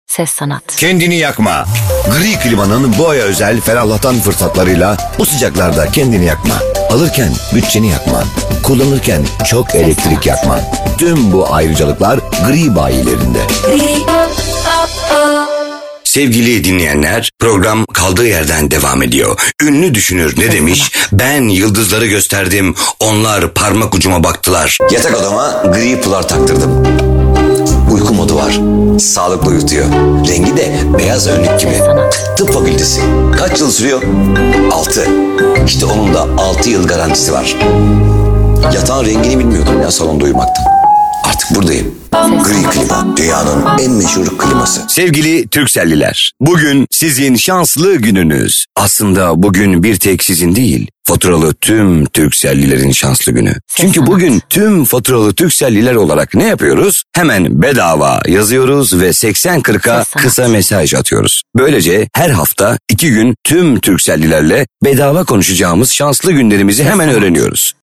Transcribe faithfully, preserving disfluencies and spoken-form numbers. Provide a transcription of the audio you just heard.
Ses sanat. Kendini yakma. Gri klimanın bu aya özel ferahlatan fırsatlarıyla bu sıcaklarda kendini yakma. Alırken bütçeni yakma. Kullanırken çok elektrik yakma. Tüm bu ayrıcalıklar Gri bayilerinde. Sevgili dinleyenler, program kaldığı yerden devam ediyor. Ünlü düşünür ne demiş? Ben yıldızları gösterdim, onlar parmak ucuma baktılar. Yatak odama gri fular taktırdım. Uyku modu var. Sağlıklı uyutuyor. Rengi de beyaz önlük gibi. Tıp fakültesi. Kaç yıl sürüyor? altı. İşte onun da altı yıl garantisi var. Yatağın rengini bilmiyordum ya salonda uyumaktan. Artık buradayım. Gri klima. Dünyanın en meşhur kliması. Sevgili Turkcelliler, bugün sizin şanslı gününüz. Aslında bugün bir tek sizin değil, faturalı tüm Turkcellilerin şanslı günü. Çünkü bugün tüm faturalı Turkcelliler olarak ne yapıyoruz? Hemen bedava yazıyoruz ve seksen kırka kısa mesaj atıyoruz. Böylece her hafta iki gün tüm Turkcellilerle bedava konuşacağımız şanslı günlerimizi hemen öğreniyoruz.